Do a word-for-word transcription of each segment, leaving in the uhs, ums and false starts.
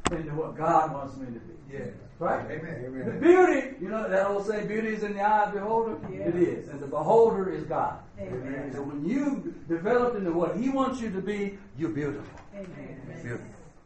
into what God wants me to be. Yeah. Right? Amen. Amen. The beauty, you know that old saying, beauty is in the eye of the beholder? Yeah. It is. And the beholder is God. Amen. So when you develop into what He wants you to be, you're beautiful. Amen. Beautiful.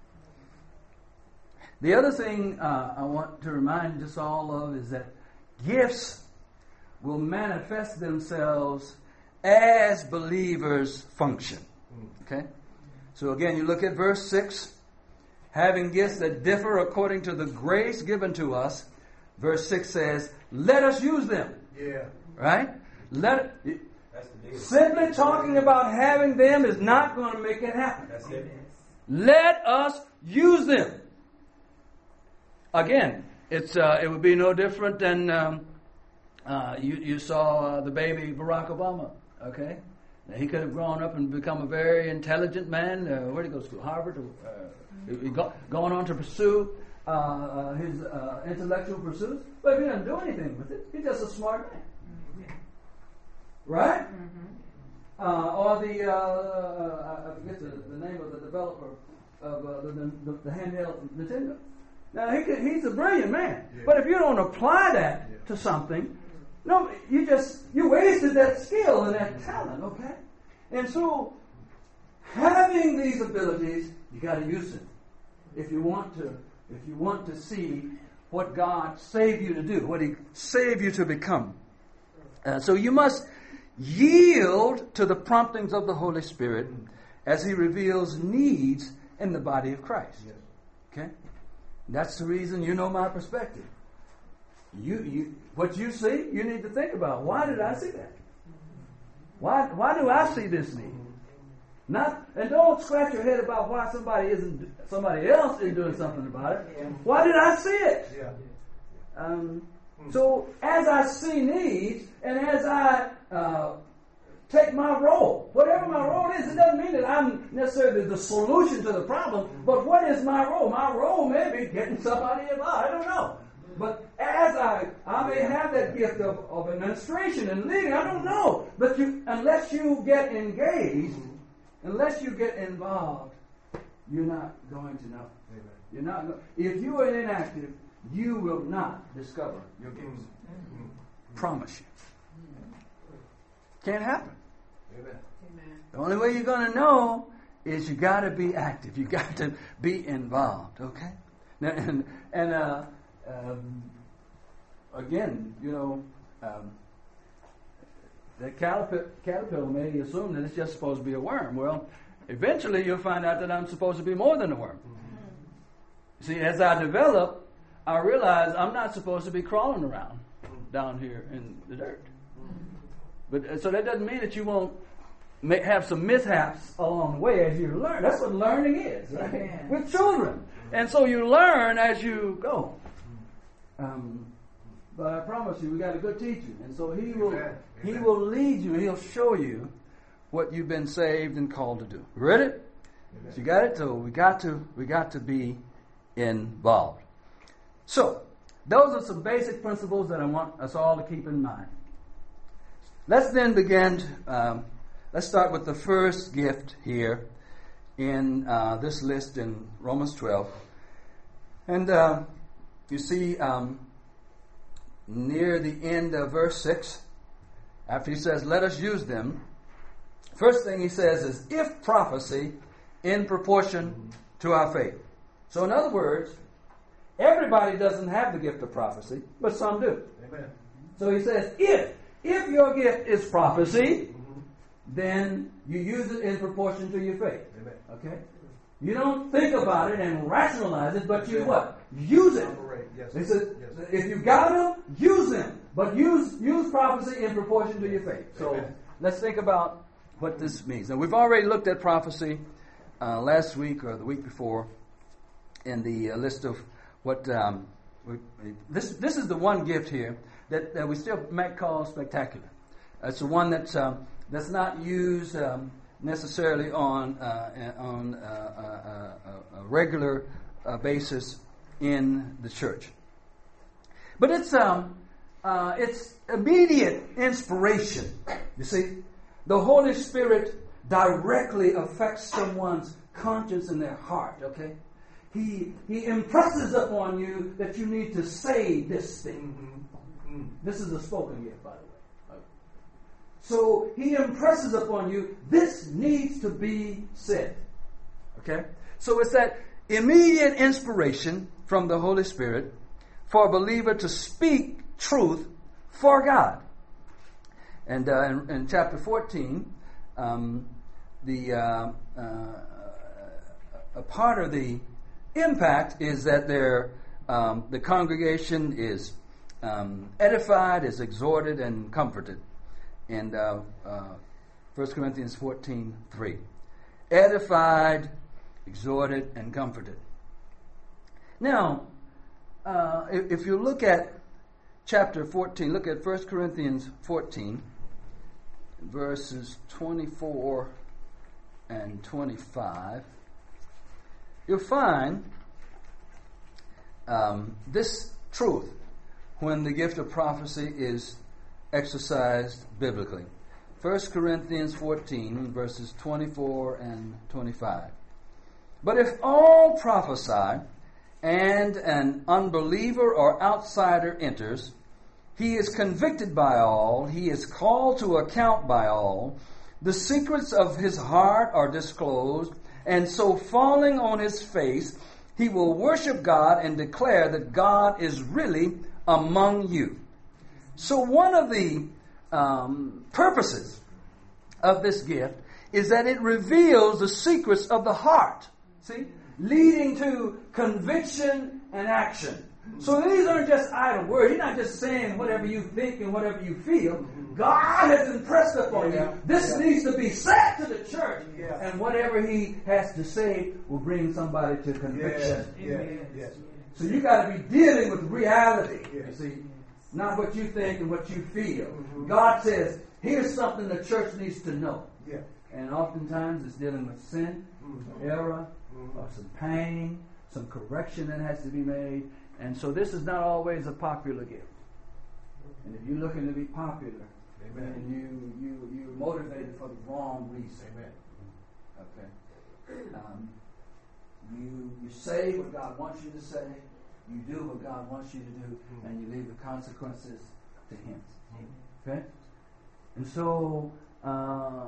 The other thing uh, I want to remind us all of is that gifts will manifest themselves as believers function. Okay? So again, you look at verse six. Having gifts that differ according to the grace given to us. Verse six says, let us use them. Yeah. Right? Let it, That's the deal. simply talking about having them is not going to make it happen. That's it. Let us use them. Again, it's uh, it would be no different than um, uh, you, you saw uh, the baby Barack Obama. Okay? Now, he could have grown up and become a very intelligent man. Uh, where did he go to school? Harvard? Uh, He go, going on to pursue uh, uh, his uh, intellectual pursuits, but he doesn't do anything with it. He's just a smart man, mm-hmm. right? Mm-hmm. Uh, or the uh, uh, I forget the, the name of the developer of uh, the, the, the handheld Nintendo. Now he could, he's a brilliant man, yeah. but if you don't apply that yeah. to something, no, you just you wasted that skill and that talent. Okay, and so having these abilities, you got to use them. If you want to, if you want to see what God saved you to do, what He saved you to become. Uh, so you must yield to the promptings of the Holy Spirit as He reveals needs in the body of Christ. Yes. Okay? That's the reason you know my perspective. You, you, what you see, you need to think about. Why did I see that? Why, why do I see this need? Not, and don't scratch your head about why somebody isn't, somebody else is doing something about it. Yeah. Why did I see it? Yeah. Um, so as I see needs, and as I uh, take my role, whatever my role is, it doesn't mean that I'm necessarily the solution to the problem. But what is my role? My role may be getting somebody involved. I don't know. But as I, I may have that gift of, of administration and leading. I don't know. But you, unless you get engaged. Unless you get involved, you're not going to know. Amen. You're not. Go- if you are inactive, you will not discover your gifts. Mm-hmm. Promise you. Can't happen. Amen. The only way you're going to know is you got to be active. You got to be involved. Okay. Now, and and uh, um, again, you know. Um, The caterpillar, caterpillar may assume that it's just supposed to be a worm. Well, eventually you'll find out that I'm supposed to be more than a worm. Mm-hmm. See, as I develop, I realize I'm not supposed to be crawling around down here in the dirt. Mm-hmm. But so that doesn't mean that you won't may have some mishaps along the way as you learn. That's what learning is, right? Amen. With children. And so you learn as you go. Um, But I promise you, we got a good teacher, and so he will Amen. he Amen. will lead you. He'll show you what you've been saved and called to do. Ready? Amen. So you got it. So we got to we got to be involved. So those are some basic principles that I want us all to keep in mind. Let's then begin. To, um, let's start with the first gift here in uh, this list in Romans twelve, and uh, you see. Um, Near the end of verse six, after he says, let us use them, first thing he says is, if prophecy in proportion to our faith. So in other words, everybody doesn't have the gift of prophecy, but some do. Amen. So he says, if, if your gift is prophecy, mm-hmm. then you use it in proportion to your faith. Amen. Okay? You don't think about it and rationalize it, but you what? Use it. Yes. He said, yes. If you got them, use them. But use use prophecy in proportion to your faith. So Amen. Let's think about what this means. Now, we've already looked at prophecy uh, last week or the week before in the uh, list of what... Um, we, this this is the one gift here that, that we still might call spectacular. It's the one that's, um, that's not used... Um, necessarily on uh, on uh, uh, a regular uh, basis in the church, but it's um uh, it's immediate inspiration. You see, the Holy Spirit directly affects someone's conscience and their heart. Okay, he, he impresses upon you that you need to say this thing. Mm-hmm. Mm-hmm. This is a spoken gift, by the way. So he impresses upon you, this needs to be said. Okay? So it's that immediate inspiration from the Holy Spirit for a believer to speak truth for God. And uh, in, in chapter fourteen, um, the uh, uh, a part of the impact is that there, um, the congregation is um, edified, is exhorted, and comforted. And uh, uh, First Corinthians fourteen three, edified, exhorted, and comforted. Now, uh, if, if you look at chapter fourteen, look at First Corinthians fourteen, verses twenty-four and twenty-five, you'll find um, this truth when the gift of prophecy is exercised biblically. First Corinthians fourteen, verses twenty-four and twenty-five. But if all prophesy, and an unbeliever or outsider enters, he is convicted by all, he is called to account by all, the secrets of his heart are disclosed, and so falling on his face, he will worship God and declare that God is really among you. So one of the um, purposes of this gift is that it reveals the secrets of the heart. See? Leading to conviction and action. So these aren't just idle words. He's not just saying whatever you think and whatever you feel. God has impressed upon you. This yeah. needs to be said to the church. Yeah. And whatever he has to say will bring somebody to conviction. Yes. Yes. Yes. So you got to be dealing with reality. Yes. You see, not what you think and what you feel. Mm-hmm. God says, here's something the church needs to know. Yeah. And oftentimes it's dealing with sin, mm-hmm. error, mm-hmm. or some pain, some correction that has to be made. And so this is not always a popular gift. And if you're looking to be popular, amen, and you, you, you're motivated for the wrong reason, amen. Okay. Um, you, you say what God wants you to say, you do what God wants you to do, mm-hmm. and you leave the consequences to Him. Mm-hmm. Okay? And so, uh,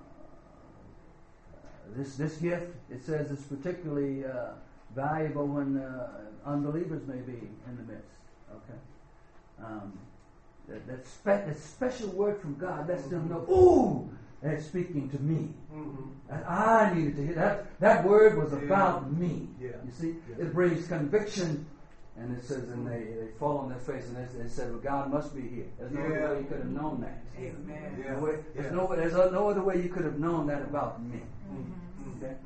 this this gift, it says, is particularly uh, valuable when uh, unbelievers may be in the midst. Okay, um, that that, spe- that special word from God lets them know, ooh, that's speaking to me. Mm-hmm. That I needed to hear that. That word was about yeah. me. Yeah. You see, yeah. It brings conviction, and it says, and they, they fall on their face, and they, they said, well, God must be here. There's no yeah. other way you could have known that. Amen. Yeah. No way, there's yeah. no there's no other way you could have known that about me. Mm-hmm. Okay.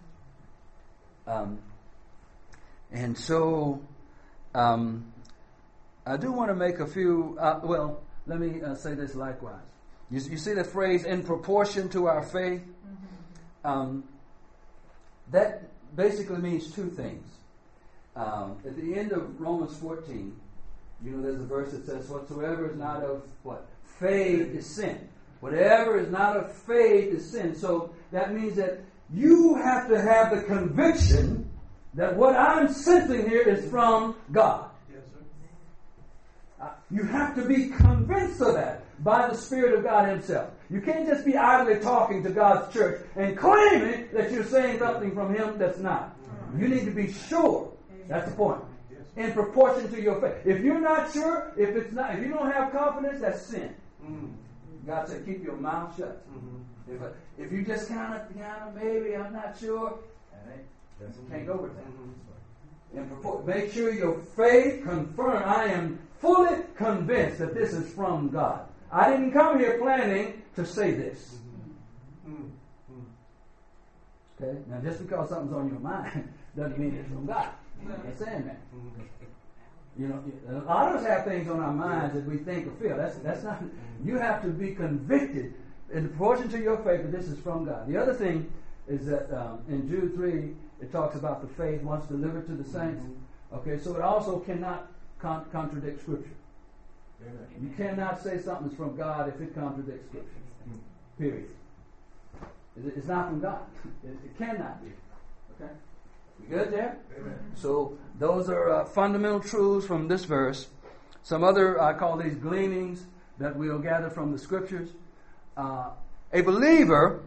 Um. And so, um, I do want to make a few, uh, well, let me uh, say this likewise. You, you see the phrase, in proportion to our faith? Mm-hmm. Um, that basically means two things. Um, at the end of Romans fourteen, you know, there's a verse that says, whatsoever is not of what? Faith is sin. Whatever is not of faith is sin. So that means that you have to have the conviction that what I'm sensing here is from God. Yes, sir. Uh, you have to be convinced of that by the Spirit of God Himself. You can't just be idly talking to God's church and claiming that you're saying something from Him that's not. You need to be sure. That's the point. In proportion to your faith. If you're not sure, if it's not, if you don't have confidence, that's sin. Mm. God said, keep your mouth shut. Mm-hmm. If, if you just kind of, kind of, maybe I'm not sure. Yes. Can't go with that. Mm-hmm. And before, make sure your faith confirm. I am fully convinced that this is from God. I didn't come here planning to say this. Mm-hmm. Mm-hmm. Okay? Now, just because something's on your mind doesn't mean it's from God. I'm not saying that. Mm-hmm. You know, a lot of us have things on our minds that we think or feel. That's that's not. You have to be convicted in proportion to your faith that this is from God. The other thing is that um, in Jude three, it talks about the faith once delivered to the saints. Mm-hmm. Okay, so it also cannot con- contradict Scripture. Amen. You cannot say something's from God if it contradicts Scripture. Mm-hmm. Period. It's not from God. It, it cannot be. Okay. You good there? Amen. So those are uh, fundamental truths from this verse. Some other, I call these gleanings that we'll gather from the scriptures. Uh, a believer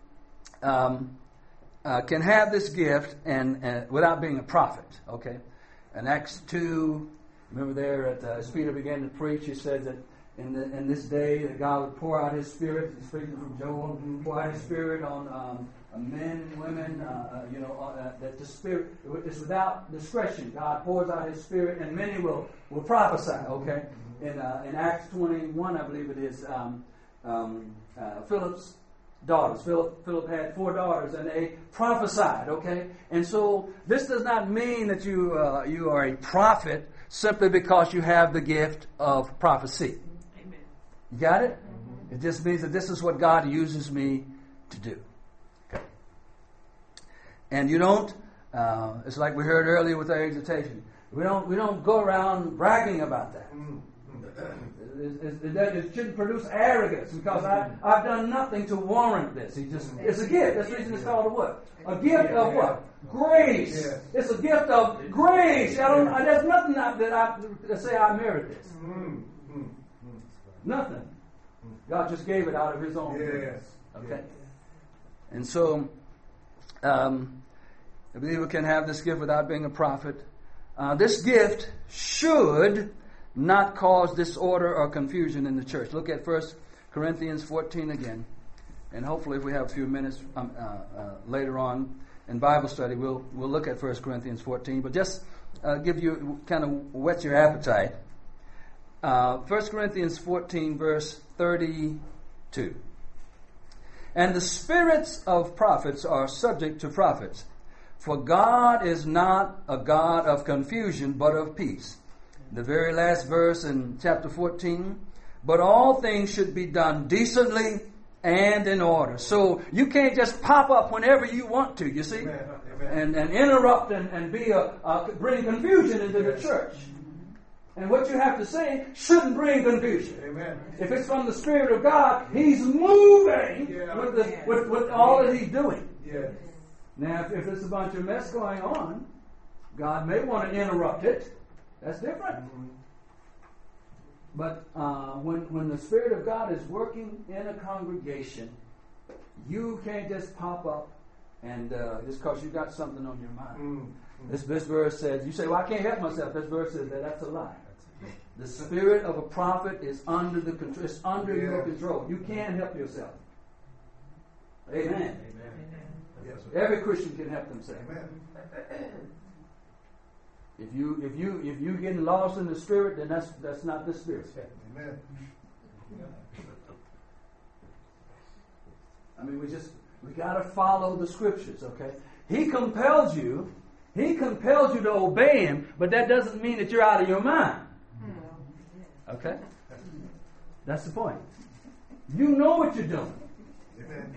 um, uh, can have this gift and, and without being a prophet. Okay, in Acts two, remember there at uh, as Peter began to preach, he said that in the, in this day that God would pour out His Spirit. He's speaking from Joel, pour out His Spirit on um, men and women. Uh, uh, you know uh, that the Spirit is without discretion. God pours out His Spirit, and many will will prophesy. Okay, in uh, in Acts twenty-one, I believe it is. Um, um, uh, Philip's daughters. Philip, Philip had four daughters, and they prophesied. Okay, and so this does not mean that you uh, you are a prophet simply because you have the gift of prophecy. Amen. You got it? Mm-hmm. It just means that this is what God uses me to do. Okay. And you don't. Uh, it's like we heard earlier with our exhortation. We don't. We don't go around bragging about that. Mm-hmm. It, it, it, it shouldn't produce arrogance because I, I've done nothing to warrant this. He just, it's a gift. That's the reason it's called a what? A gift of what? Grace. It's a gift of grace. I don't. I, there's nothing that I that say I merit this. Nothing. God just gave it out of His own grace. Okay. And so, um, a believer can have this gift without being a prophet. Uh, this gift should not cause disorder or confusion in the church. Look at First Corinthians fourteen again. And hopefully if we have a few minutes um, uh, uh, later on in Bible study, we'll we'll look at First Corinthians fourteen. But just uh, give you, kind of whet your appetite. Uh, First Corinthians fourteen, verse thirty-two. And the spirits of prophets are subject to prophets. For God is not a God of confusion, but of peace. The very last verse in chapter fourteen, but all things should be done decently and in order. So you can't just pop up whenever you want to, you see, Amen. Amen. And, and interrupt and, and be a, a bring confusion into the church. And what you have to say shouldn't bring confusion. Amen. If it's from the Spirit of God, He's moving yeah. with, the, with, with all that He's doing. Yes. Now, if, if there's a bunch of mess going on, God may want to interrupt it. That's different. Mm-hmm. But uh, when when the Spirit of God is working in a congregation, you can't just pop up and uh, just because you got something on your mind. Mm-hmm. This this verse says, you say, well, I can't help myself. This verse says that that's a lie. The spirit of a prophet is under the control. It's under yeah. your control. You can't help yourself. Amen. Amen. Yes, every Christian can help themselves. Amen. If you if you if you getting lost in the Spirit, then that's that's not the Spirit. Amen. I mean, we just we got to follow the Scriptures. Okay, He compels you. He compels you to obey Him, but that doesn't mean that you're out of your mind. Okay, that's the point. You know what you're doing. Amen.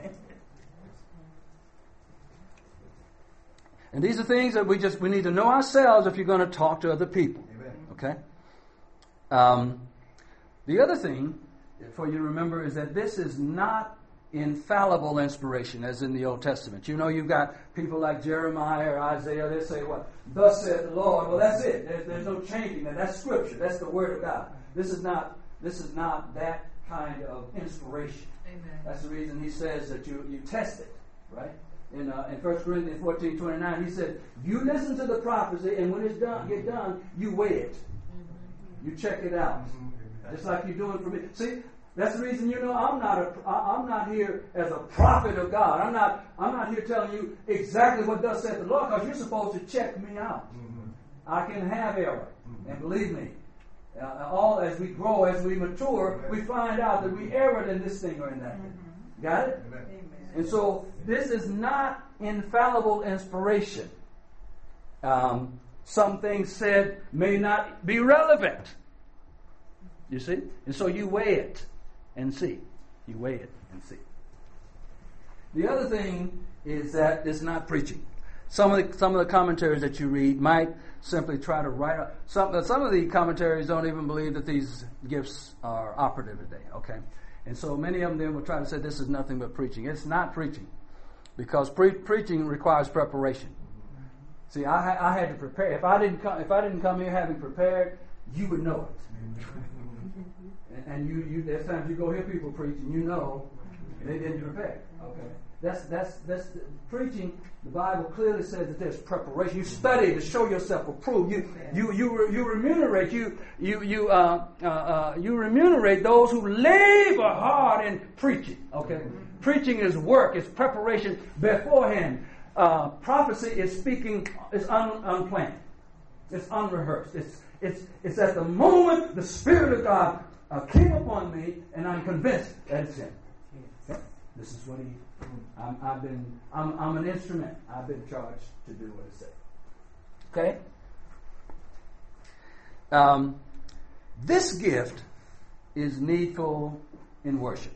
And these are things that we just we need to know ourselves if you're going to talk to other people. Amen. Okay. Um, the other thing for you to remember is that this is not infallible inspiration, as in the Old Testament. You know, you've got people like Jeremiah or Isaiah. They say, "What? Thus saith the Lord." Well, that's it. There's, there's no changing that. That's Scripture. That's the Word of God. This is not. This is not that kind of inspiration. Amen. That's the reason He says that you you test it, right? In, uh, in First Corinthians fourteen twenty-nine, He said, you listen to the prophecy, and when it's done, get done, you weigh it. Mm-hmm. You check it out. Mm-hmm. Just like you're doing for me. See, that's the reason you know I'm not a, I'm not here as a prophet of God. I'm not I'm not here telling you exactly what thus saith the Lord, because you're supposed to check me out. Mm-hmm. I can have error. Mm-hmm. And believe me, uh, all as we grow, as we mature, Amen. We find out that we erred in this thing or in that thing. Mm-hmm. Got it? Amen. And so this is not infallible inspiration. Um, some things said may not be relevant. You see? And so you weigh it and see. You weigh it and see. The other thing is that it's not preaching. Some of the, some of the commentaries that you read might simply try to write up. Some, some of the commentaries don't even believe that these gifts are operative today. Okay? And so many of them will try to say this is nothing but preaching. It's not preaching, because pre- preaching requires preparation. See, I, I had to prepare. If I didn't come, if I didn't come here having prepared, you would know it. and, and you, you, there's times you go hear people preach, and you know they didn't prepare. Okay, that's that's that's the, preaching. The Bible clearly says that there's preparation. You study to show yourself approved. You you you you remunerate. You you you uh, uh, uh, you remunerate those who labor hard in preaching. Okay, mm-hmm. Preaching is work. It's preparation beforehand. Uh, prophecy is speaking. Is un, unplanned. It's unrehearsed. It's it's it's at the moment the Spirit of God uh, came upon me, and I'm convinced that it's Him. Okay? This is what He. I'm, I've been. I'm, I'm an instrument. I've been charged to do what it says. Okay. Um, this gift is needful in worship,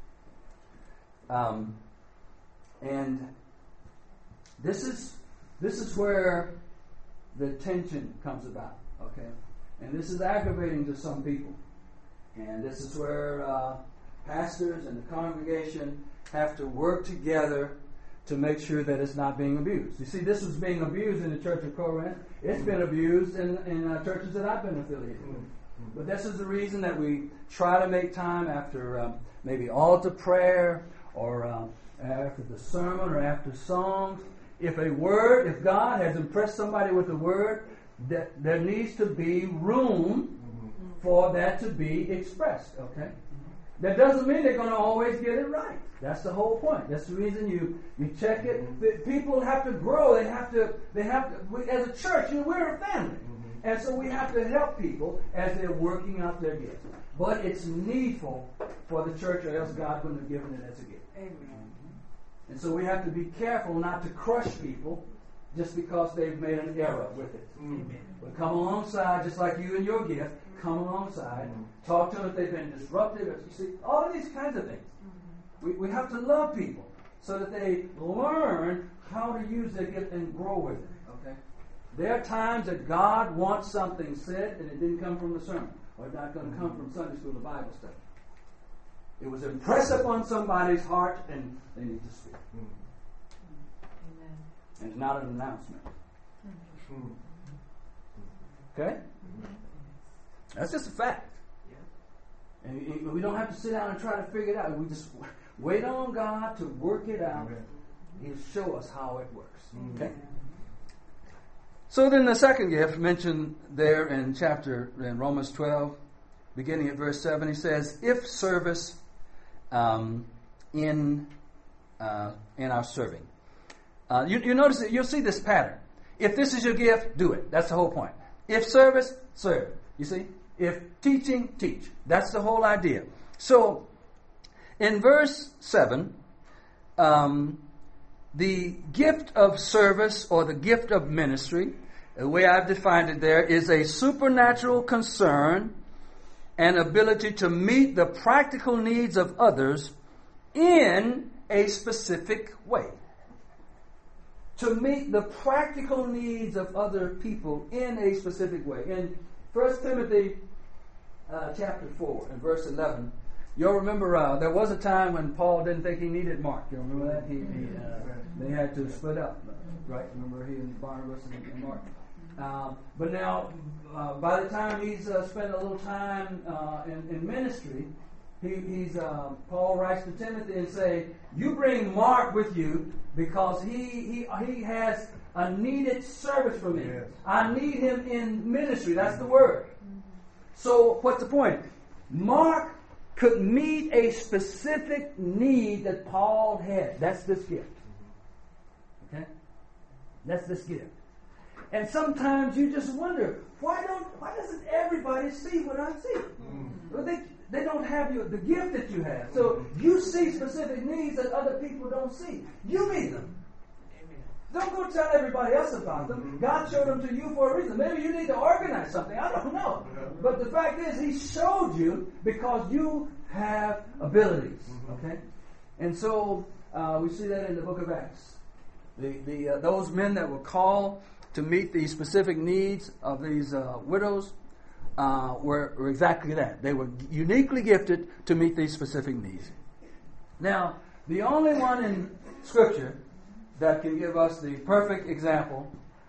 um, and this is this is where the tension comes about. Okay, and this is aggravating to some people, and this is where uh, pastors and the congregation have to work together to make sure that it's not being abused. You see, this was being abused in the Church of Corinth. It's been abused in, in uh, churches that I've been affiliated with. But this is the reason that we try to make time after um, maybe altar prayer or um, after the sermon or after songs. If a word, if God has impressed somebody with a word, that there needs to be room for that to be expressed. Okay? That doesn't mean they're going to always get it right. That's the whole point. That's the reason you, you check it. The people have to grow. They have to. They have to. We, as a church, you know, we're a family, mm-hmm. and so we have to help people as they're working out their gifts. But it's needful for the church, or else God wouldn't have given it as a gift. Amen. Mm-hmm. And so we have to be careful not to crush people just because they've made an error with it. Mm-hmm. But come alongside, just like you and your gift. Come alongside, mm-hmm. talk to them if they've been disruptive. You see, all of these kinds of things. Mm-hmm. We, we have to love people so that they learn how to use their gift and grow with it. Okay. There are times that God wants something said and it didn't come from the sermon, or it's not going to come from Sunday school or Bible study. It was impressed upon somebody's heart, and they need to speak. Mm-hmm. Amen. And it's not an announcement. Mm-hmm. Okay. That's just a fact. Yeah. And we don't have to sit down and try to figure it out. We just wait on God to work it out. Okay. He'll show us how it works. Mm-hmm. Okay. So then the second gift mentioned there in chapter, in Romans twelve, beginning at verse seven, he says, if service um, in uh, in our serving. Uh, you, you notice that you'll see this pattern. If this is your gift, do it. That's the whole point. If service, serve. You see? If teaching, teach. That's the whole idea. So, in verse seven, um, the gift of service or the gift of ministry, the way I've defined it there, is a supernatural concern and ability to meet the practical needs of others in a specific way. To meet the practical needs of other people in a specific way. In First Timothy uh, chapter four and verse eleven, you'll remember uh, there was a time when Paul didn't think he needed Mark. You remember that? He, he, uh, they had to split up, right? Remember he and Barnabas and, and Mark. Um, but now, uh, by the time he's uh, spent a little time uh, in, in ministry, he, he's uh, Paul writes to Timothy and say, "You bring Mark with you because he he he has a needed service for me. Yes. I need him in ministry." That's the word. Mm-hmm. So what's the point? Mark could meet a specific need that Paul had. That's this gift. Okay? That's this gift. And sometimes you just wonder, why don't why doesn't everybody see what I see? Mm-hmm. Well, they they don't have your, the gift that you have. So you see specific needs that other people don't see. You meet them. Don't go tell everybody else about them. God showed them to you for a reason. Maybe you need to organize something. I don't know. But the fact is, He showed you because you have abilities. Okay? And so uh, we see that in the book of Acts. The, the uh, those men that were called to meet the specific needs of these uh, widows uh, were, were exactly that. They were uniquely gifted to meet these specific needs. Now, the only one in Scripture that can give us the perfect example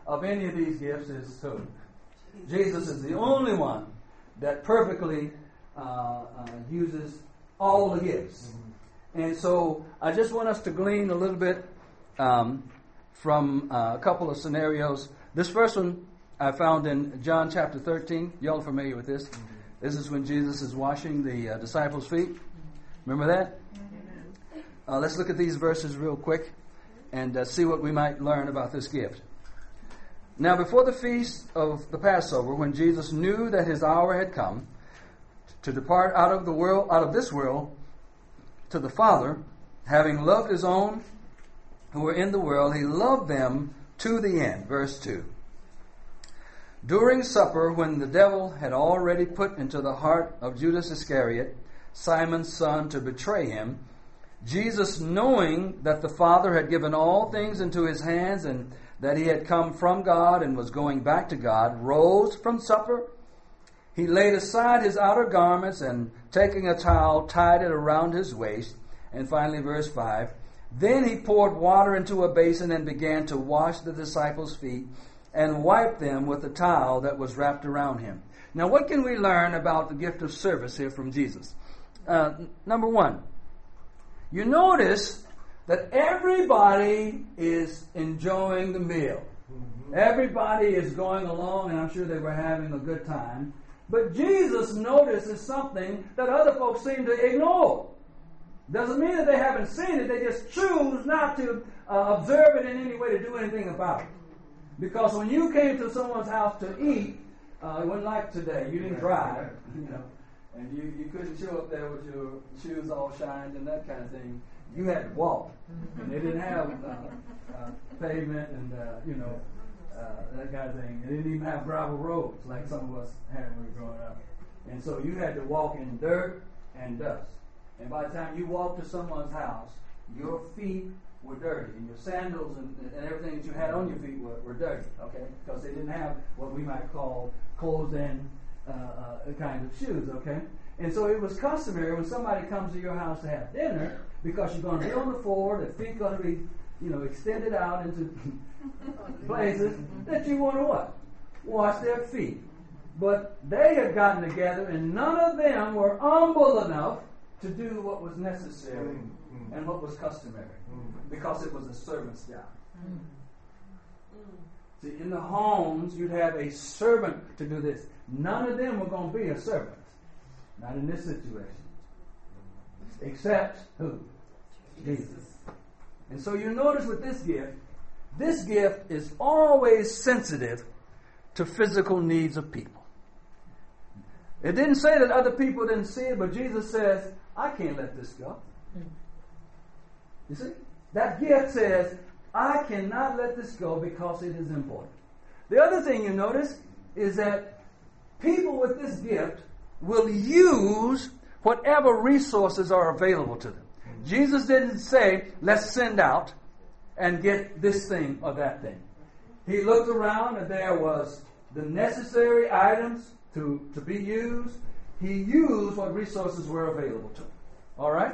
of any of these gifts is who? Jesus is the only one that perfectly uh, uh, uses all the gifts. Mm-hmm. And so I just want us to glean a little bit um, from uh, a couple of scenarios. This first one I found in John chapter thirteen. Y'all are familiar with this. Mm-hmm. This is when Jesus is washing the uh, disciples' feet. Remember that? Mm-hmm. Uh, let's look at these verses real quick and uh, see what we might learn about this gift. Now, before the feast of the Passover, when Jesus knew that his hour had come to depart out of the world, out of this world, to the Father, having loved his own who were in the world, he loved them to the end. Verse two. During supper, when the devil had already put into the heart of Judas Iscariot, Simon's son, to betray him, Jesus, knowing that the Father had given all things into his hands and that he had come from God and was going back to God, rose from supper. He laid aside his outer garments and, taking a towel, tied it around his waist. And finally, verse five, then he poured water into a basin and began to wash the disciples' feet and wipe them with the towel that was wrapped around him. Now, what can we learn about the gift of service here from Jesus? Uh, number one, you notice that everybody is enjoying the meal. Mm-hmm. Everybody is going along, and I'm sure they were having a good time. But Jesus notices something that other folks seem to ignore. Doesn't mean that they haven't seen it. They just choose not to uh, observe it in any way to do anything about it. Because when you came to someone's house to eat, uh, it wasn't like today. You didn't drive, you know, and you, you couldn't show up there with your shoes all shined and that kind of thing. You had to walk. And they didn't have uh, uh, pavement and, uh, you know, uh, that kind of thing. They didn't even have gravel roads like some of us had when we were growing up. And so you had to walk in dirt and dust. And by the time you walked to someone's house, your feet were dirty. And your sandals and, and everything that you had on your feet were, were dirty, okay? Because they didn't have what we might call closed-in uh, uh, kind of shoes, okay? And so it was customary when somebody comes to your house to have dinner, because you're going to be on the floor, the feet going to be, you know, extended out into places, that you want to what? Wash their feet. But they had gotten together, and none of them were humble enough to do what was necessary mm-hmm. and what was customary, mm-hmm. because it was a servant's job. Mm-hmm. See, in the homes, you'd have a servant to do this. None of them were going to be a servant. Not in this situation. Except who? Jesus. And so you notice with this gift, this gift is always sensitive to physical needs of people. It didn't say that other people didn't see it, but Jesus says, I can't let this go. You see? That gift says, I cannot let this go because it is important. The other thing you notice is that people with this gift will use whatever resources are available to them. Jesus didn't say, let's send out and get this thing or that thing. He looked around and there was the necessary items to, to be used. He used what resources were available to him. All right?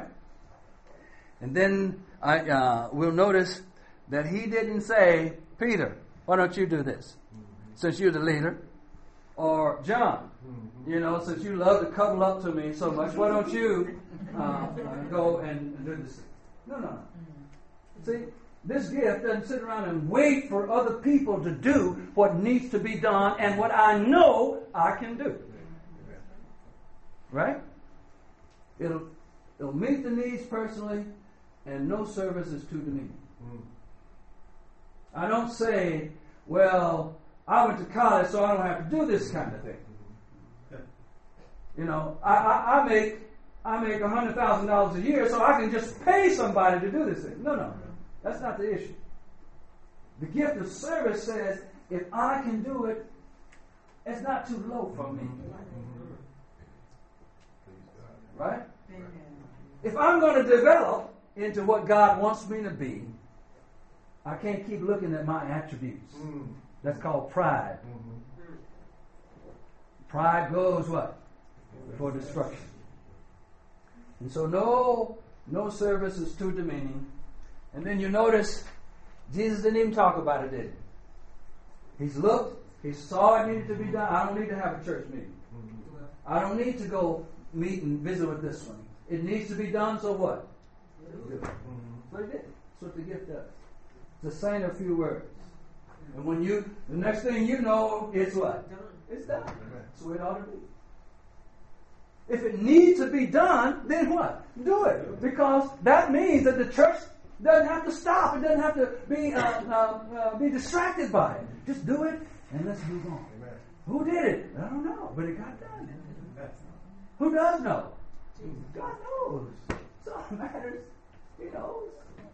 And then I uh, will notice that he didn't say, Peter, why don't you do this? Since you're the leader. Or John, you know, since you love to cuddle up to me so much, why don't you uh, uh, go and, and do this thing? No, no, no. See, this gift doesn't sit around and wait for other people to do what needs to be done and what I know I can do. Right? It'll, it'll meet the needs personally, and no service is too demeaning. I don't say, well, I went to college, so I don't have to do this kind of thing. You know, I, I, I make I make a hundred thousand dollars a year, so I can just pay somebody to do this thing. No, no, that's not the issue. The gift of service says, if I can do it, it's not too low for me. Right? If I'm going to develop into what God wants me to be, I can't keep looking at my attributes. That's called pride. Mm-hmm. Pride goes what? Before destruction. And so no, no service is too demeaning. And then you notice Jesus didn't even talk about it, did He's looked. He saw it needed to be done. I don't need to have a church meeting. I don't need to go meet and visit with this one. It needs to be done, so what? Do it. So he did. That's what the gift does. It's saying a few words. And when you, the next thing you know, it's what? It's done. That's the way it ought to be. If it needs to be done, then what? Do it. Because that means that the church doesn't have to stop. It doesn't have to be uh, uh, uh, be distracted by it. Just do it and let's move on. Amen. Who did it? I don't know, but it got done. Who does know? God knows. It's all that matters. He knows.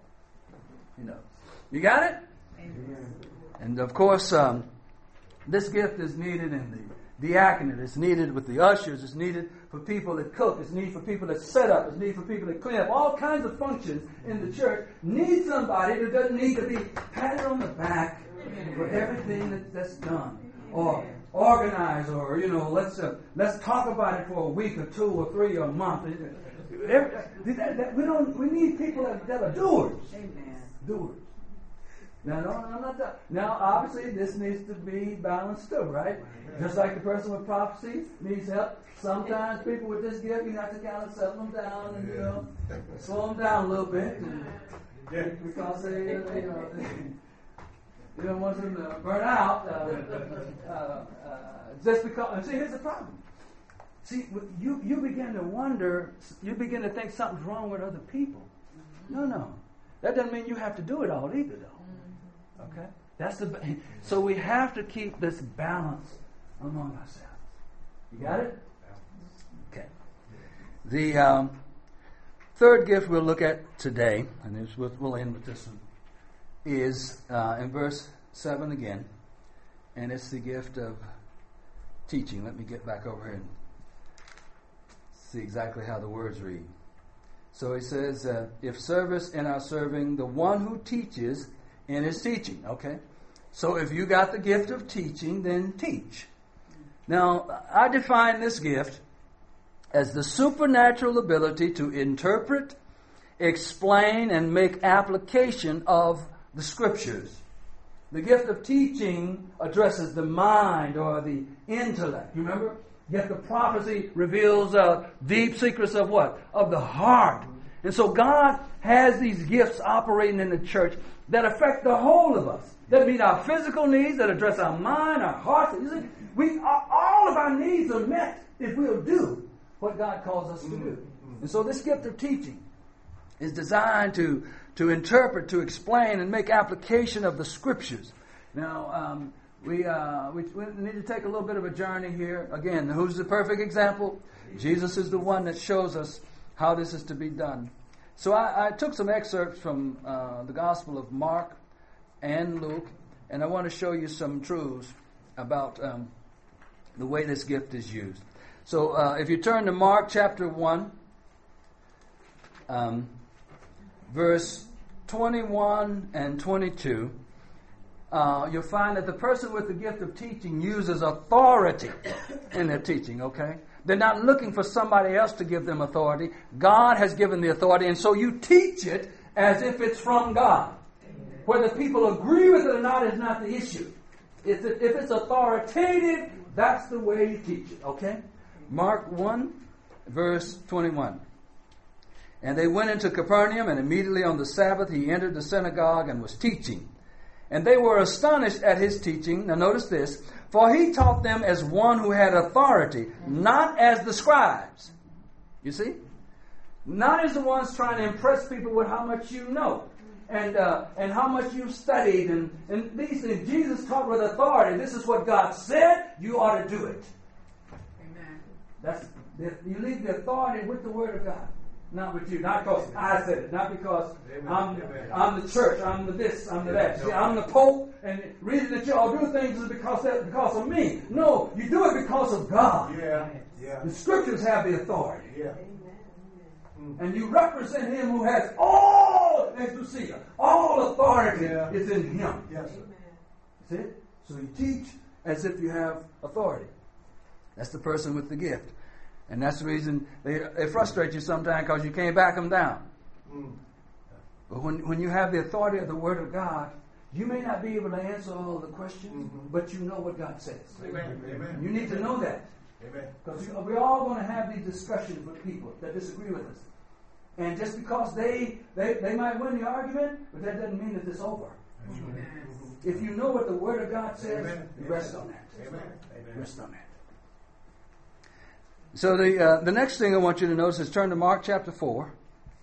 He knows. You got it? Amen. And of course, um, this gift is needed in the diaconate. It's needed with the ushers. It's needed for people that cook. It's needed for people that set up. It's needed for people that clean up. All kinds of functions in the church need somebody that doesn't need to be patted on the back for everything that, that's done. Or organize, or, you know, let's uh, let's talk about it for a week or two or three or a month. Every, that, that, we don't. We need people that, that are doers. Amen. Doers. Now, no, I'm not that. Now, obviously, this needs to be balanced too, right? Just like the person with prophecy needs help. Sometimes people with this gift, you have to kind of settle them down and, you know, slow them down a little bit, and, because they, you know, they, you don't want them to burn out. Uh, uh, uh, just because. And see, here's the problem. See, you you begin to wonder. You begin to think something's wrong with other people. No, no, that doesn't mean you have to do it all either, though. Okay, that's the. So we have to keep this balance among ourselves. You got it? Okay. The um, third gift we'll look at today, and this, we'll end with this one, is uh, in verse seven again, and it's the gift of teaching. Let me get back over here and see exactly how the words read. So he says, uh, if service in our serving, the one who teaches in his teaching. Okay? So if you got the gift of teaching, then teach. Now, I define this gift as the supernatural ability to interpret, explain, and make application of the Scriptures. The gift of teaching addresses the mind or the intellect. You remember? The gift of prophecy reveals uh, deep secrets of what? Of the heart. And so God has these gifts operating in the church that affect the whole of us. That meet our physical needs, that address our mind, our hearts. You see, we, all of our needs are met if we'll do what God calls us to do. And so this gift of teaching is designed to, to interpret, to explain, and make application of the Scriptures. Now, um, we, uh, we, we need to take a little bit of a journey here. Again, who's the perfect example? Jesus is the one that shows us how this is to be done. So I, I took some excerpts from uh, the Gospel of Mark and Luke, and I want to show you some truths about um, the way this gift is used. So uh, if you turn to Mark chapter one, um, verse twenty-one and twenty-two, uh, you'll find that the person with the gift of teaching uses authority in their teaching, okay? They're not looking for somebody else to give them authority. God has given the authority, and so you teach it as if it's from God. Whether people agree with it or not is not the issue. If it's authoritative, that's the way you teach it, okay? Mark one, verse twenty-one. And they went into Capernaum, and immediately on the Sabbath he entered the synagogue and was teaching. And they were astonished at his teaching. Now notice this. For he taught them as one who had authority, not as the scribes. You see? Not as the ones trying to impress people with how much you know. And uh, and how much you've studied. And, and these things. Jesus taught with authority. This is what God said. You ought to do it. Amen. That's, you leave the authority with the Word of God. Not with you. Not because I said it. Not because I'm, I'm the church. I'm the this. I'm the that. See, I'm the Pope. And the reason that you all do things is because that, because of me. No, you do it because of God. Yeah. Yeah. The Scriptures have the authority. Yeah. And you represent Him who has all exousia, all authority yeah. is in Him. Yes, sir. See? So you teach as if you have authority. That's the person with the gift. And that's the reason they, they frustrate you sometimes, because you can't back them down. Mm. But when, when you have the authority of the Word of God, You may not be able to answer all the questions, mm-hmm. but you know what God says. Amen. Amen. You need to know that. Because we're all going to have these discussions with people that disagree with us. And just because they, they, they might win the argument, but that doesn't mean that it's over. Amen. If you know what the Word of God says, Amen. Rest on that. Amen. Rest on that. So the uh, the next thing I want you to notice is turn to Mark chapter four.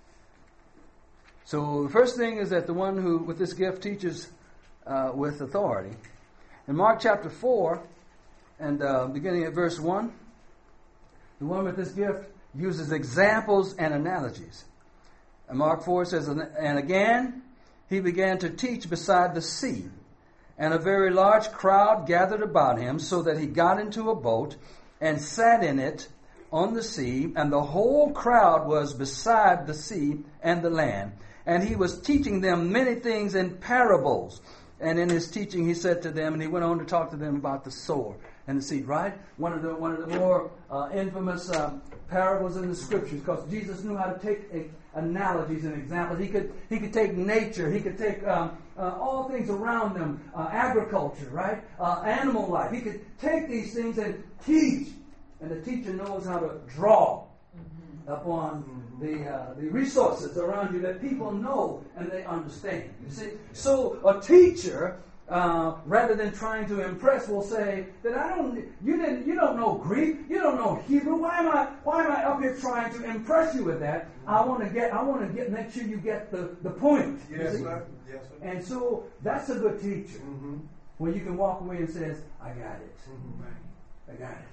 So the first thing is that the one who with this gift teaches uh, with authority. In Mark chapter four, and uh, beginning at verse one, the one with this gift uses examples and analogies. And Mark four says, and again he began to teach beside the sea, and a very large crowd gathered about him, so that he got into a boat and sat in it on the sea, and the whole crowd was beside the sea and the land. And he was teaching them many things in parables. And in his teaching he said to them, and he went on to talk to them about the sower and the seed, right? One of the one of the more uh, infamous uh, parables in the scriptures, because Jesus knew how to take a, analogies and examples. He could he could take nature, he could take um, uh, all things around them, uh, agriculture, right? Uh, animal life. He could take these things and teach. And the teacher knows how to draw mm-hmm. upon mm-hmm. the uh, the resources around you that people know and they understand. You see, so a teacher, uh, rather than trying to impress, will say that I don't. You didn't. You don't know Greek. You don't know Hebrew. Why am I? Why am I up here trying to impress you with that? Mm-hmm. I want to get. I want to get. Make sure you get the the point. Yes, sir. Yes, sir. And so that's a good teacher, mm-hmm. where you can walk away and says, "I got it. Mm-hmm. I got it."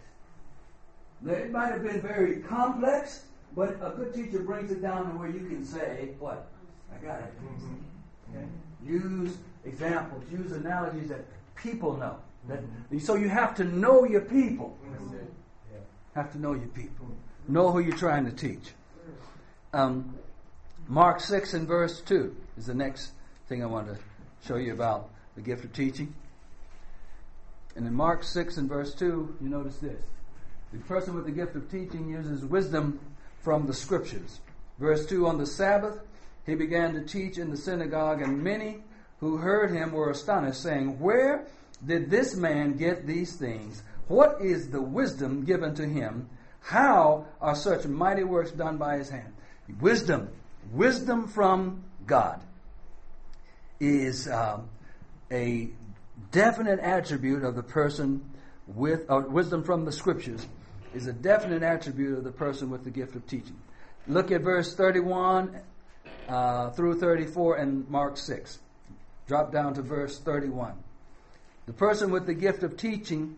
It might have been very complex, but a good teacher brings it down to where you can say, what? I got it. Mm-hmm. Okay? Use examples, use analogies that people know. That, so you have to know your people. Mm-hmm. Yeah. Have to know your people. Know who you're trying to teach. Um, Mark six and verse two is the next thing I want to show you about the gift of teaching. And in Mark six and verse two, you notice this. The person with the gift of teaching uses wisdom from the scriptures. Verse two, on the Sabbath, he began to teach in the synagogue, and many who heard him were astonished, saying, where did this man get these things? What is the wisdom given to him? How are such mighty works done by his hand? Wisdom, wisdom from God is um, a definite attribute of the person with, uh, wisdom from the scriptures is a definite attribute of the person with the gift of teaching. Look at verse thirty-one uh, through thirty-four in Mark six. Drop down to verse thirty-one. The person with the gift of teaching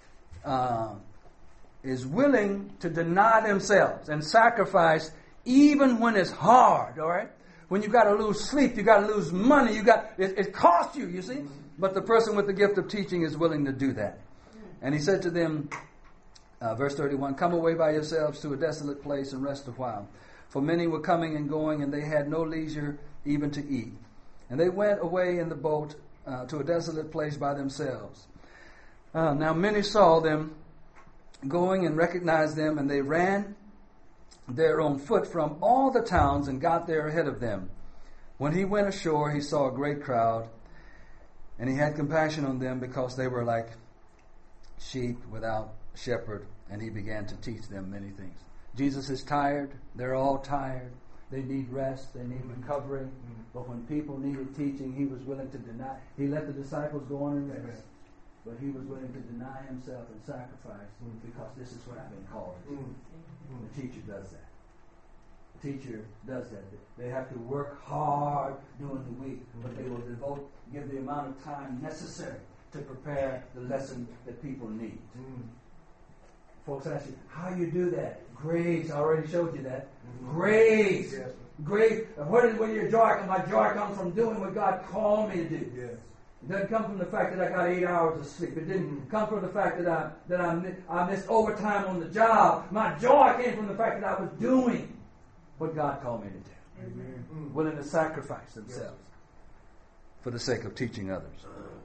uh, is willing to deny themselves and sacrifice even when it's hard, all right? When you got to lose sleep, you got to lose money, you got it, it costs you, you see? But the person with the gift of teaching is willing to do that. And he said to them, Uh, verse thirty-one, come away by yourselves to a desolate place and rest a while. For many were coming and going, and they had no leisure even to eat. And they went away in the boat uh, to a desolate place by themselves. Uh, now many saw them going and recognized them, and they ran there on foot from all the towns and got there ahead of them. When he went ashore, he saw a great crowd, and he had compassion on them because they were like sheep without shepherd, and he began to teach them many things. Jesus is tired. They're all tired. They need rest. They need recovery. Mm-hmm. But when people needed teaching, he was willing to deny. He let the disciples go on and rest. But he was willing to deny himself and sacrifice mm-hmm. because this is what I've been called to. Mm-hmm. The teacher does that. The teacher does that. They have to work hard during the week, mm-hmm. but they will devote, give the amount of time necessary to prepare the lesson that people need. Mm-hmm. Folks ask you, how you do that? Grace. I already showed you that. Mm-hmm. Grace. Yes. Grace. Where, is, where your joy comes? My joy comes from doing what God called me to do. Yes. It doesn't come from the fact that I got eight hours of sleep. It didn't mm-hmm. come from the fact that I that I, I missed overtime on the job. My joy came from the fact that I was doing what God called me to do. Amen. Mm-hmm. Willing to sacrifice themselves yes. for the sake of teaching others.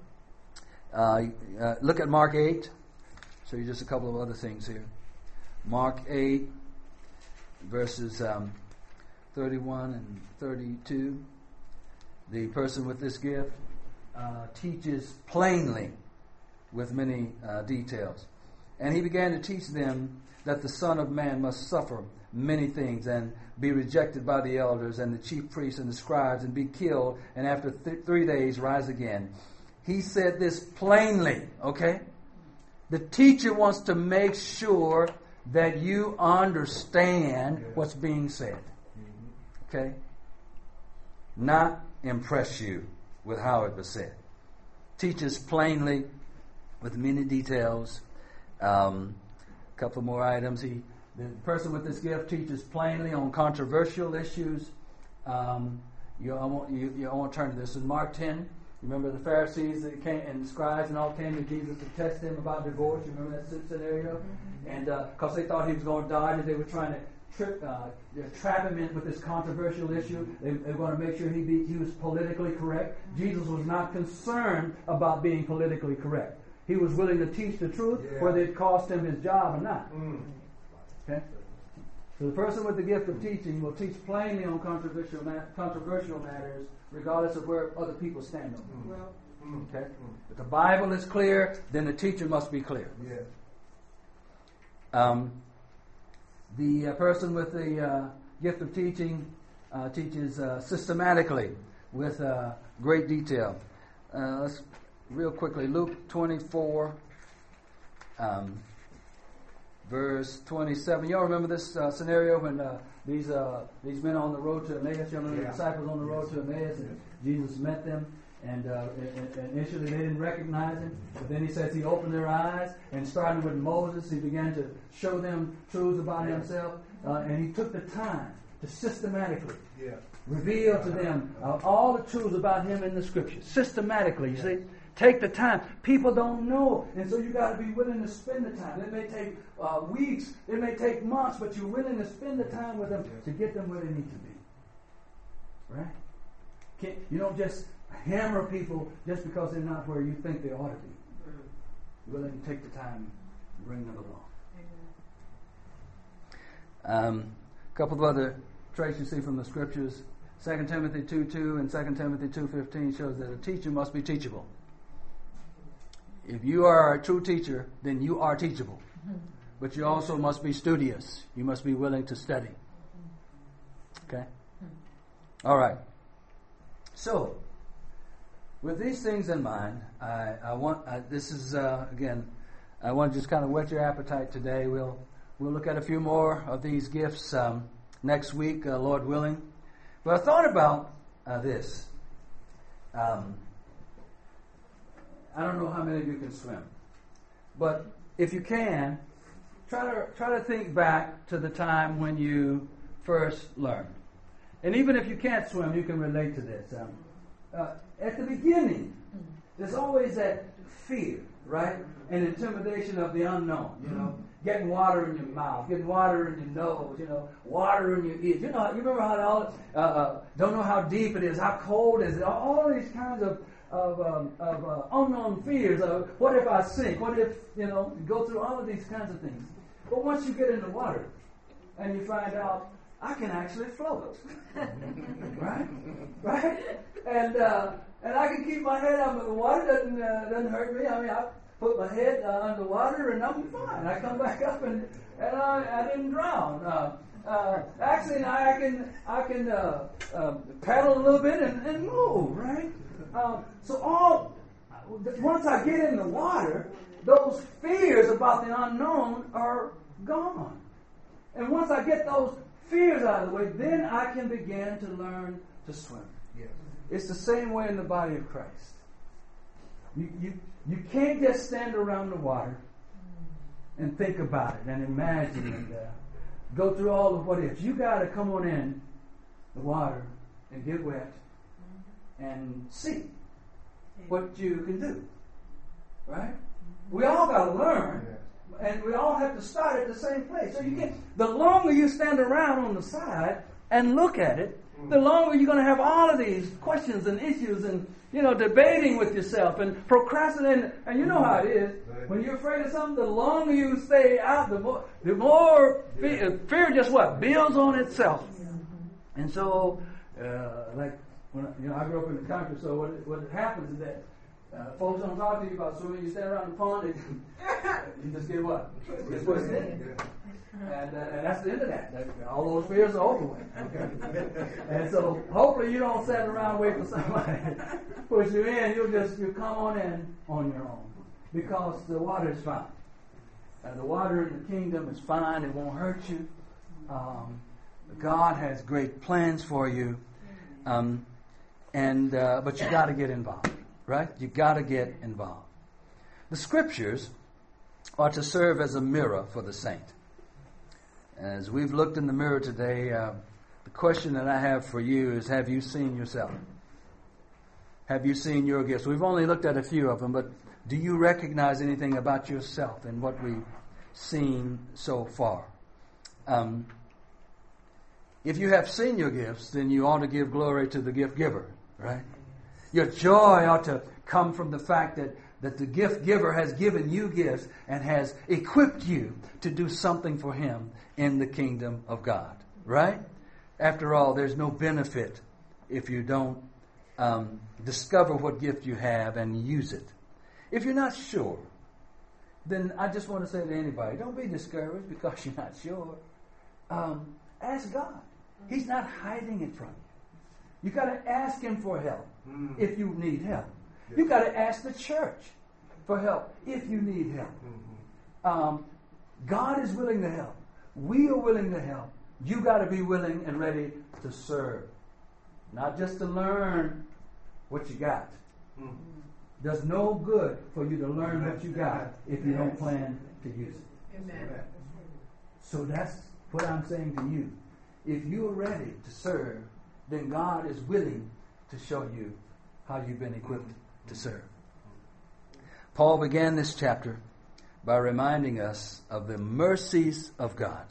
Uh, uh, look at Mark eight. Show you just a couple of other things here. Mark eight, verses um, thirty-one and thirty-two. The person with this gift uh, teaches plainly with many uh, details. And he began to teach them that the Son of Man must suffer many things and be rejected by the elders and the chief priests and the scribes and be killed and after th- three days rise again. He said this plainly, okay? The teacher wants to make sure that you understand what's being said, okay? Not impress you with how it was said. Teaches plainly with many details. Um, a couple more items. He The person with this gift teaches plainly on controversial issues. Um, you, I, want, you, you, I want to turn to this. In Mark ten, you remember the Pharisees that came, and the scribes and all came to Jesus to test him about divorce. You remember that scenario? Mm-hmm. And because uh, they thought he was going to die, and they were trying to trip, uh, trap him in with this controversial issue. They, they were going to make sure he, be, he was politically correct. Mm-hmm. Jesus was not concerned about being politically correct. He was willing to teach the truth, yeah. whether it cost him his job or not. Mm. Okay? So the person with the gift of teaching will teach plainly on controversial ma- controversial matters, regardless of where other people stand on them. Well, okay? If the Bible is clear, then the teacher must be clear. Yes. Um, the uh, person with the uh, gift of teaching uh, teaches uh, systematically with uh, great detail. Uh, let's real quickly, Luke twenty-four. Um, Verse twenty-seven. Y'all remember this uh, scenario when uh, these uh, these men on the road to Emmaus, you remember yeah. the disciples on the road to Emmaus, and Jesus met them, and, uh, and, and initially they didn't recognize him, but then he says he opened their eyes, and starting with Moses, he began to show them truths about himself, uh, and he took the time to systematically yeah. reveal to them uh, all the truths about him in the Scriptures. Systematically, you see. Take the time. People don't know. And so you got to be willing to spend the time. It may take uh, weeks. It may take months, but you're willing to spend the time with them to get them where they need to be. Right? Can't, you don't just hammer people just because they're not where you think they ought to be. You're willing to take the time and bring them along. Um, a couple of other traits you see from the Scriptures. Second Timothy two two and Second Timothy two fifteen shows that a teacher must be teachable. If you are a true teacher, then you are teachable. But you also must be studious. You must be willing to study. Okay? All right. So, with these things in mind, I, I want, I, this is, uh, again, I want to just kind of whet your appetite today. We'll, we'll look at a few more of these gifts um, next week, uh, Lord willing. But I thought about uh, this. Um, I don't know how many of you can swim, but if you can, try to try to think back to the time when you first learned. And even if you can't swim, you can relate to this. Um, uh, at the beginning, there's always that fear, right? And intimidation of the unknown. You know, getting water in your mouth, getting water in your nose, you know, water in your ears. You know, you remember how all uh, uh, don't know how deep it is, how cold is it? All these kinds of of, um, of uh, unknown fears. Of what if I sink? What if, you know, you go through all of these kinds of things. But once you get in the water and you find out, I can actually float, right? Right? And uh, and I can keep my head up in the water. Doesn't uh, doesn't hurt me. I mean, I put my head uh, underwater and I'm fine. I come back up and and I, I didn't drown. Uh, uh, actually, I can I can uh, uh, paddle a little bit and, and move, right? Um, so all once I get in the water, those fears about the unknown are gone. And once I get those fears out of the way, then I can begin to learn to swim. Yes. It's the same way in the body of Christ. You, you, you can't just stand around the water and think about it and imagine and uh, go through all of what ifs. You got to come on in the water and get wet and see what you can do. Right? We all got to learn. And we all have to start at the same place. So you get, the longer you stand around on the side and look at it, the longer you're going to have all of these questions and issues and, you know, debating with yourself and procrastinating. And you know how it is. When you're afraid of something, the longer you stay out, the more, the more fear, fear just what? Builds on itself. And so, uh, like when I, you know, I grew up in the country, so what it, what happens is that uh, folks don't talk to you about swimming. You stand around the pond, and you just get what? Get pushed in. And, uh, and that's the end of that. that. All those fears are over with. Okay? And so hopefully you don't sit around wait for somebody to push you in. You'll just you come on in on your own because the water is fine. Uh, the water in the kingdom is fine. It won't hurt you. Um, God has great plans for you, um, and uh, but you got to get involved, right? You got to get involved. The scriptures are to serve as a mirror for the saint. As we've looked in the mirror today, uh, the question that I have for you is, have you seen yourself? Have you seen your gifts? We've only looked at a few of them, but do you recognize anything about yourself in what we've seen so far? Um, if you have seen your gifts, then you ought to give glory to the gift giver, right? Your joy ought to come from the fact that that the gift giver has given you gifts and has equipped you to do something for him in the kingdom of God, right? After all, there's no benefit if you don't um, discover what gift you have and use it. If you're not sure, then I just want to say to anybody, don't be discouraged because you're not sure. Um, ask God. He's not hiding it from you. You got to ask him for help mm. if you need help. Yes. You got to ask the church for help if you need help. Mm-hmm. Um, God is willing to help. We are willing to help. You got to be willing and ready to serve, not just to learn what you got. Mm-hmm. There's no good for you to learn what you got if you don't plan to use it. Amen. So that's what I'm saying to you. If you are ready to serve, then God is willing to show you how you've been equipped to serve. Paul began this chapter by reminding us of the mercies of God.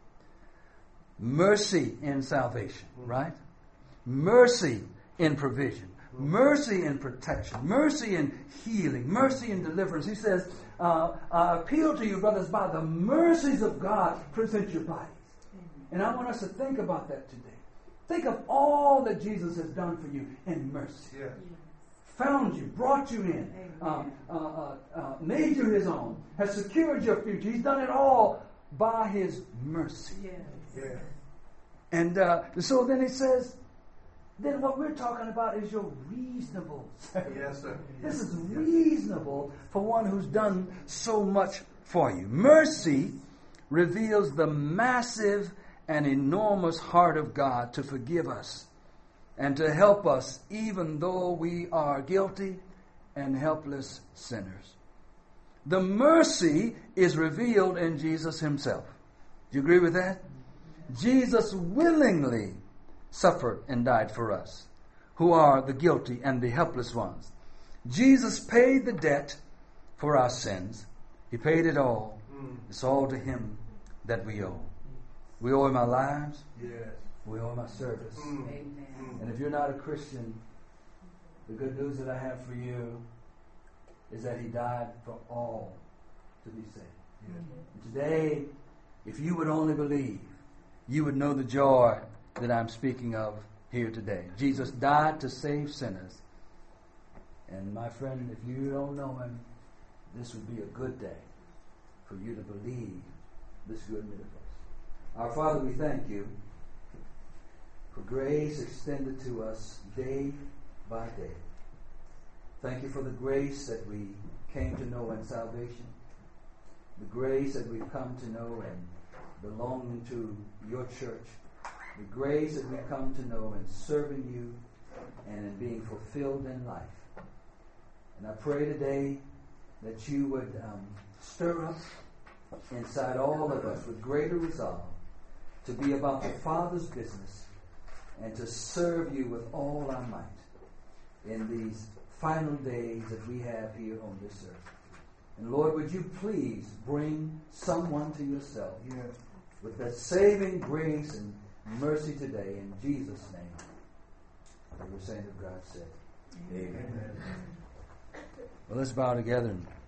Mercy in salvation, right? Mercy in provision. Mercy in protection. Mercy in healing. Mercy in deliverance. He says, uh, I appeal to you, brothers, by the mercies of God, present your bodies. And I want us to think about that today. Think of all that Jesus has done for you in mercy. Yeah. Found you, brought you in, um, uh, uh, uh, made you his own, has secured your future. He's done it all by his mercy. Yes. Yeah. And uh, so then he says, then what we're talking about is your reasonable service. Yes, sir. This is reasonable for one who's done so much for you. Mercy reveals the massive and enormous heart of God to forgive us and to help us even though we are guilty and helpless sinners. The mercy is revealed in Jesus himself. Do you agree with that? Jesus willingly suffered and died for us, who are the guilty and the helpless ones. Jesus paid the debt for our sins. He paid it all. It's all to him that we owe. We owe him our lives. Yes. We owe him our service. Mm. Amen. And if you're not a Christian, the good news that I have for you is that he died for all to be saved. Yeah. And today, if you would only believe, you would know the joy that I'm speaking of here today. Jesus died to save sinners. And my friend, if you don't know him, this would be a good day for you to believe this good news. Our Father, we thank you for grace extended to us day by day. Thank you for the grace that we came to know in salvation, the grace that we've come to know in belonging to your church, the grace that we've come to know in serving you and in being fulfilled in life. And I pray today that you would um, stir up inside all of us with greater resolve to be about the Father's business and to serve you with all our might in these final days that we have here on this earth. And Lord, would you please bring someone to yourself yes. with that saving grace and mercy today in Jesus' name. And the saint of God said, Amen. Amen. Well, let's bow together and